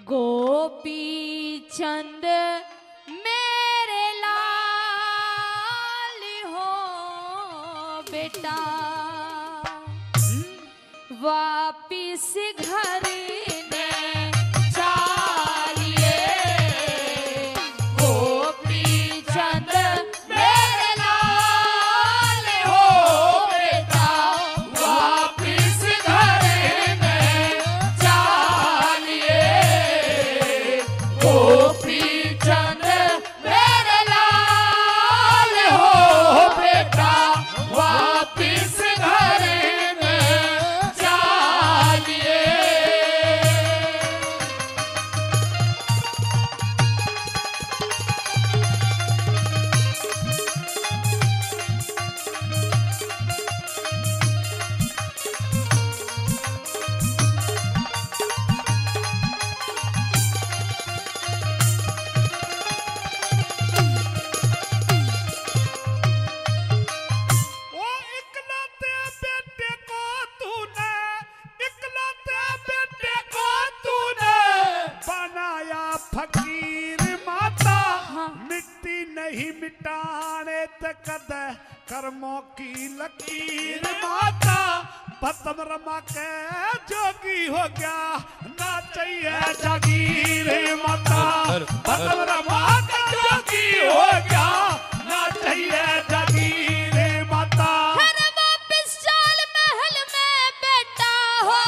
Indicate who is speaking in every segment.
Speaker 1: गोपी चंद मेरे लाल हो बेटा, वापिस घर ने चाहिए। गोपी चंद मेरे लाल हो बेटा, वापिस घर ने चाहिए। गोपी चंद मेरे लाल हो बेटा, वापिस घर में चाहिए।
Speaker 2: फकीर माता मिट्टी नहीं मिटाने तक कर्मों की लकीर माता, भस्म रमा के जोगी हो गया ना चाहिए जागीर माता। भस्म रमा के जोगी हो गया ना चाहिए जागीर माता।
Speaker 1: वापिस चाल महल में बेटा हो,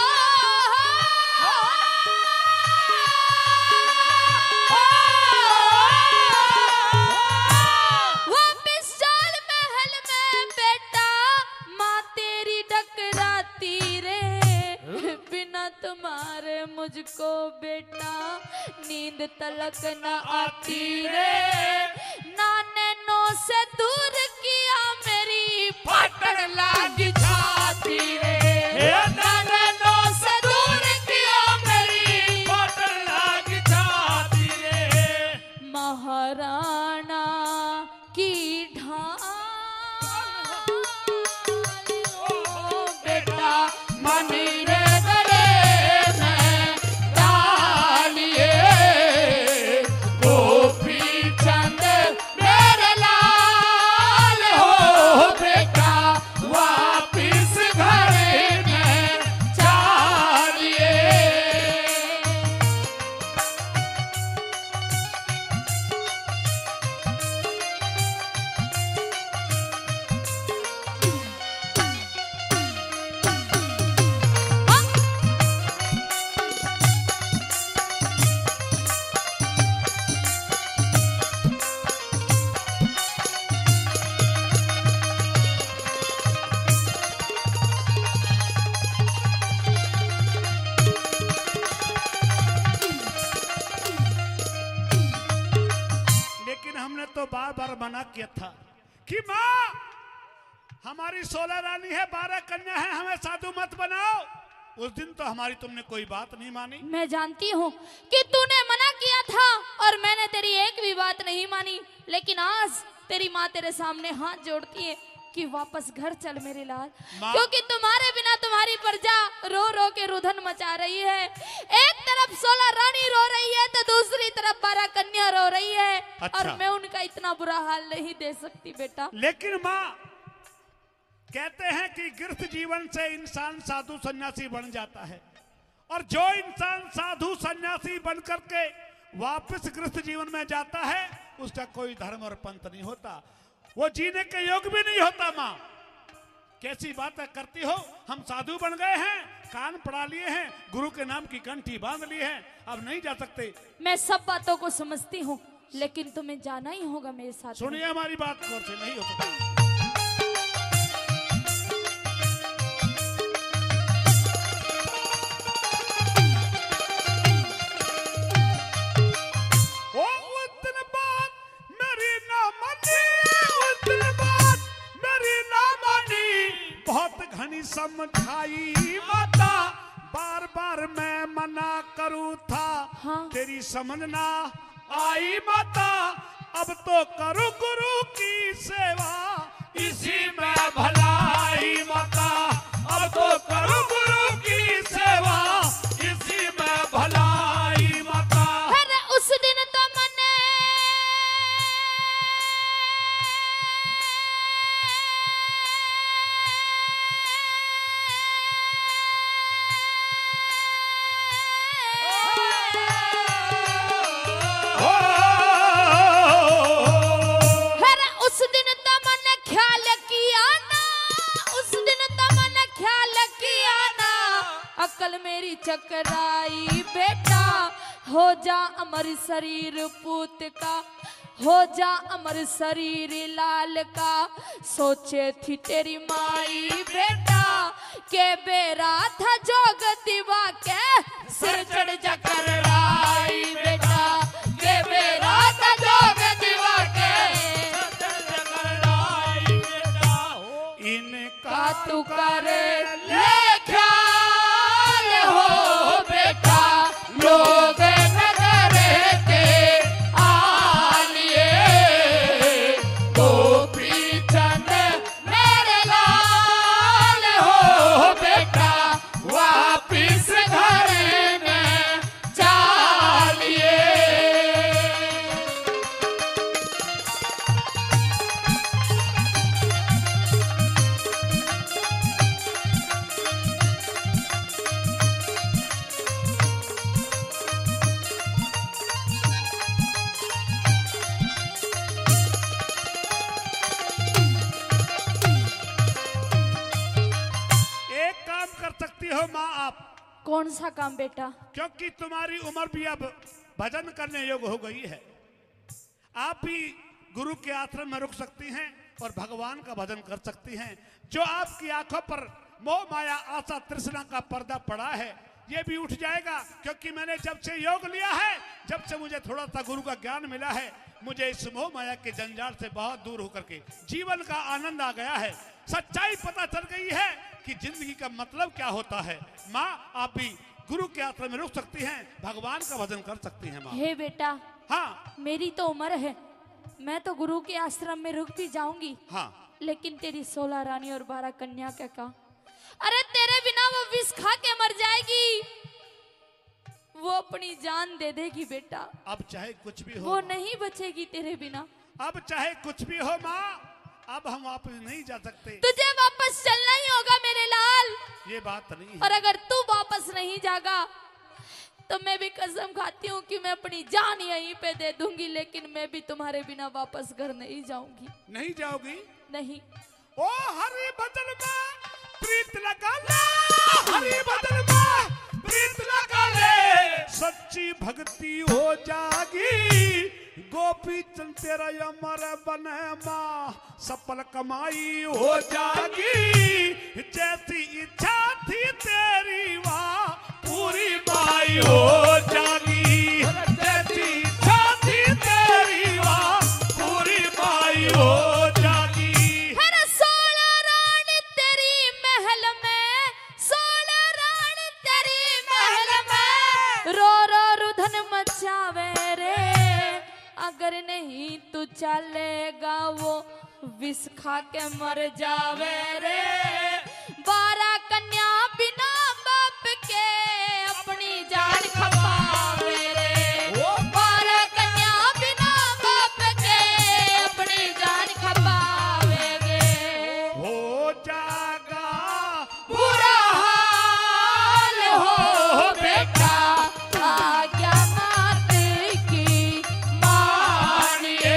Speaker 1: तुम्हारे मुझको बेटा नींद तलक न आती रे। नाने नो से दूर किया मेरी फाटन लागी छाती रे। नाने नो से दूर किया मेरी
Speaker 2: फाटन लागी छाती रे।
Speaker 1: महाराणा की ढाल हो बेटा, मनी रे
Speaker 2: तो बार बार मना किया था कि माँ हमारी 16 रानी है, 12 कन्या है, हमें साधु मत बनाओ। उस दिन तो हमारी तुमने कोई बात नहीं मानी।
Speaker 1: मैं जानती हूँ कि तूने मना किया था और मैंने तेरी एक भी बात नहीं मानी, लेकिन आज तेरी माँ तेरे सामने हाथ जोड़ती है कि वापस घर चल मेरे लाल, क्योंकि तुम्हारे बिना तुम्हारी प्रजा रो रो के रुधन मचा रही है। एक तरफ 16 रानी रो रही है तो दूसरी तरफ 12 कन्या रो रही है।
Speaker 2: अच्छा।
Speaker 1: और मैं उनका इतना बुरा हाल नहीं दे सकती बेटा।
Speaker 2: लेकिन माँ कहते हैं कि गृहस्थ जीवन से इंसान साधु सन्यासी बन जाता है, और जो इंसान साधु सन्यासी बन करके वापस गृहस्थ जीवन में जाता है उसका कोई धर्म और पंथ नहीं होता, वो जीने के योग भी नहीं होता। माँ कैसी बातें करती हो, हम साधु बन गए हैं, कान पड़ा लिए हैं, गुरु के नाम की कंठी बांध ली है, अब नहीं जा सकते।
Speaker 1: मैं सब बातों को समझती हूँ, लेकिन तुम्हें जाना ही होगा मेरे साथ।
Speaker 2: सुनिए हमारी बात गौर से, नहीं हो सकता। समझाई माता, बार बार मैं मना करूँ था,
Speaker 1: हाँ?
Speaker 2: तेरी समझ ना आई माता, अब तो करूँ गुरु की सेवा, इसी में भलाई माता, अब तो करूँ गुरु की सेवा, इसी में भलाई माता।
Speaker 1: चकराई बेटा, हो जा अमर शरीर पूत का, हो जा अमर शरीर लाल का। सोचे थी तेरी माई बेटा, के बेरा था जोग दीवा के, सिर चढ़ जा करराई बेटा, के बेरा था जोग दीवा के,
Speaker 2: इनका
Speaker 1: तू कर ले ख्याल हो बेटा, लोग नगर के आलिए, गोपी चंद मेरे लाल हो बेटा, वापिस घर में चालिए।
Speaker 2: सकती हो माँ आप।
Speaker 1: कौन सा काम बेटा?
Speaker 2: क्योंकि तुम्हारी उम्र भी अब भजन करने योग्य हो गई है, आप भी गुरु के आश्रम में रुक सकती हैं और भगवान का भजन कर सकती हैं। जो आपकी आंखों पर मोह माया आशा तृष्णा का पर्दा पड़ा है, ये भी उठ जाएगा। क्योंकि मैंने जब से योग लिया है, जब से मुझे थोड़ा सा गुरु का ज्ञान मिला है, मुझे इस मोह माया के जंजाल से बहुत दूर होकर के जीवन का आनंद आ गया है। सच्चाई पता चल गई है कि जिंदगी का मतलब क्या होता है। माँ, आप भी गुरु के आश्रम में रुक सकती हैं, भगवान का भजन कर सकती हैं माँ।
Speaker 1: हे बेटा,
Speaker 2: हाँ,
Speaker 1: मेरी तो उम्र है, मैं तो गुरु के आश्रम में रुक भी जाऊंगी।
Speaker 2: हाँ,
Speaker 1: लेकिन तेरी 16 रानी और 12 कन्या का, अरे तेरे बिना वो विष खा के मर जाएगी, वो अपनी जान दे देगी बेटा।
Speaker 2: अब चाहे कुछ भी हो,
Speaker 1: वो नहीं बचेगी तेरे बिना।
Speaker 2: अब चाहे कुछ भी हो माँ, अब हम वापस नहीं जा सकते।
Speaker 1: तुझे वापस चलना ही होगा मेरे लाल।
Speaker 2: ये बात नहीं है।
Speaker 1: और अगर तू वापस नहीं जागा तो मैं भी कसम खाती हूँ कि मैं अपनी जान यहीं पे दे दूंगी, लेकिन मैं भी तुम्हारे बिना वापस घर नहीं जाऊंगी।
Speaker 2: नहीं जाओगी?
Speaker 1: नहीं।
Speaker 2: ओ हरि भजन में प्रीत लगा ले, हरि भजन में प्रीत लगा ले, सच्ची भक्ति हो जागी, गोपी चंद तेरा अमर बने माँ, सफल कमाई हो जागी, जैसी इच्छा थी तेरी वाह पूरी माई हो जागी, जैसी इच्छा थी तेरी वाह पूरी माई हो जागी।
Speaker 1: हर 16 रानी तेरी महल में, 16 रानी तेरी महल में, रो रो रुधन मचावे रे, अगर नहीं तू चलेगा वो विष खा के मर जावे रे। 12 कन्या बिना बाप के अपनी जान खपावे रे, 12 कन्या बिना बाप के अपनी जान खपावेगे।
Speaker 2: हो जागा
Speaker 1: बुरा हाल हो बेटा, आज्ञा मात की मानिए,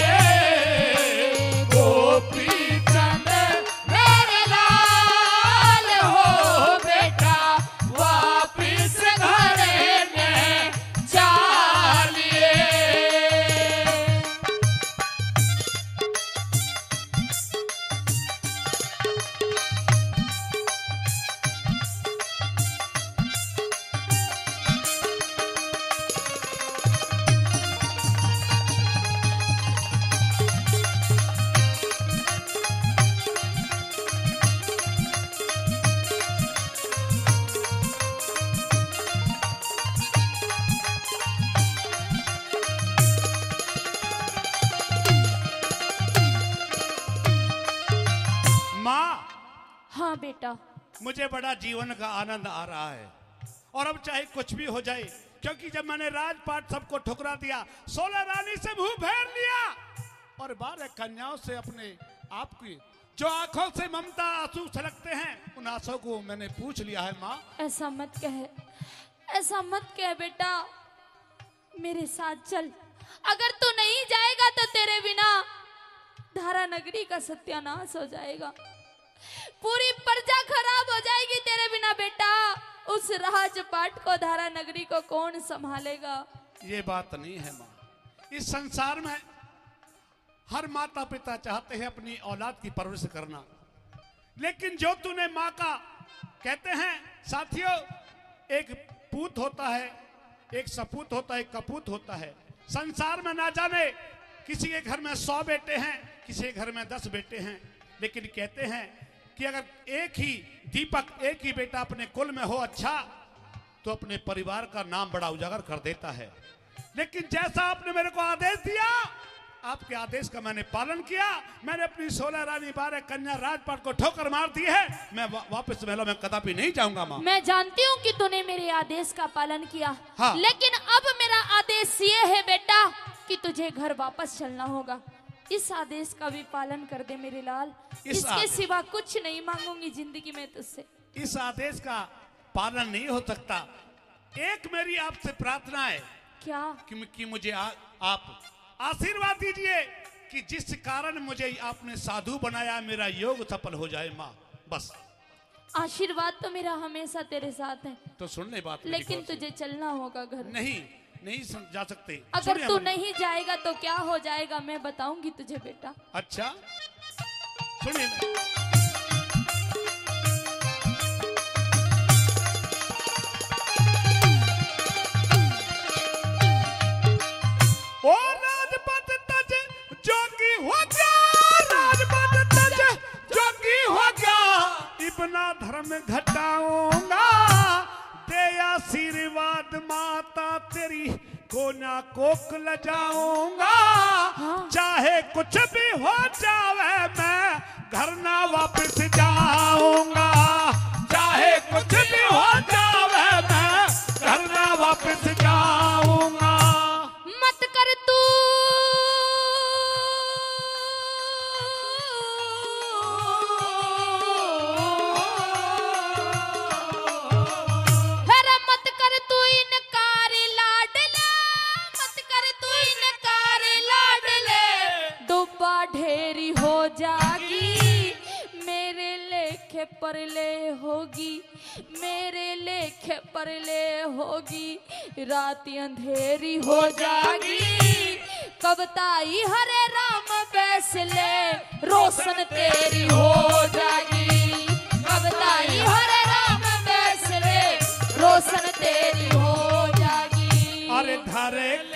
Speaker 1: गोपी चंद मेरे लाल हो बेटा, वापिस घर में चालिए।
Speaker 2: माँ,
Speaker 1: हाँ बेटा,
Speaker 2: मुझे बड़ा जीवन का आनंद आ रहा है, और अब चाहे कुछ भी हो जाए, क्योंकि जब मैंने राजपाट सबको ठुकरा दिया, 16 रानी से मुंह फेर लिया और 12 कन्याओं से अपने आप की जो आंखों से ममता आंसू छलकते हैं, उन आंसू को मैंने पूछ लिया है। माँ,
Speaker 1: ऐसा मत कह, ऐसा मत कह बेटा, मेरे साथ चल। अगर तू नहीं जाएगा तो तेरे बिना धारा नगरी का सत्यानाश हो जाएगा, पूरी प्रजा खराब हो जाएगी तेरे बिना बेटा। उस राजपाट को, धारा नगरी को कौन संभालेगा?
Speaker 2: ये बात नहीं है माँ। इस संसार में हर माता पिता चाहते हैं अपनी औलाद की परवरिश करना, लेकिन जो तूने माँ का, कहते हैं साथियों, एक पूत होता है, एक सपूत होता है, एक कपूत होता है। संसार में ना जाने किसी के घर में 100 बेटे हैं, किसी के घर में 10 बेटे हैं, लेकिन कहते हैं कि अगर एक ही दीपक, एक ही बेटा अपने कुल में हो अच्छा, तो अपने परिवार का नाम बड़ा उजागर कर देता है। लेकिन जैसा आपने मेरे को आदेश दिया, आपके आदेश का मैंने पालन किया। मैंने अपनी 16 रानी 12 कन्या राजपाट को ठोकर मार दी है। मैं वापस महलों में कदापि नहीं जाऊंगा माँ।
Speaker 1: मैं जानती हूँ कि तूने मेरे आदेश का पालन किया,
Speaker 2: हाँ।
Speaker 1: लेकिन अब मेरा आदेश ये है बेटा कि तुझे घर वापस चलना होगा। इस आदेश का भी पालन कर दे मेरे लाल। इसके सिवा कुछ नहीं मांगूंगी जिंदगी में तुझसे।
Speaker 2: इस आदेश का पालन नहीं हो सकता। एक मेरी आपसे प्रार्थना है।
Speaker 1: क्या?
Speaker 2: कि मुझे आप आशीर्वाद दीजिए कि जिस कारण मुझे आपने साधु बनाया, मेरा योग सफल हो जाए माँ, बस।
Speaker 1: आशीर्वाद तो मेरा हमेशा तेरे साथ है,
Speaker 2: तो सुनने बात,
Speaker 1: लेकिन तुझे चलना होगा घर।
Speaker 2: नहीं जा सकते।
Speaker 1: अगर तू नहीं जाएगा तो क्या हो जाएगा मैं बताऊंगी तुझे बेटा।
Speaker 2: अच्छा सुनिए, ओ राजपद तज जोगी हो गया, राजपद तज जोगी हो गया, इतना धर्म घटाऊंगा, दे आशीर्वाद माता तेरी, को ना कोक लजाऊंगा।
Speaker 1: हाँ।
Speaker 2: चाहे कुछ भी हो जावे मैं घर ना वापस जाऊंगा, चाहे कुछ भी हो जावे मैं घर ना वापस जाऊंगा।
Speaker 1: मत कर तू ढेरी हो जागी, मेरे लेखे परले होगी, मेरे लेखे परले होगी, रात अंधेरी हो जागी, कविताई हरे राम बैसले, रोशन तेरी हो जागी, कविताई हरे राम बैसले, रोशन तेरी हो जागी।
Speaker 2: अरे धारे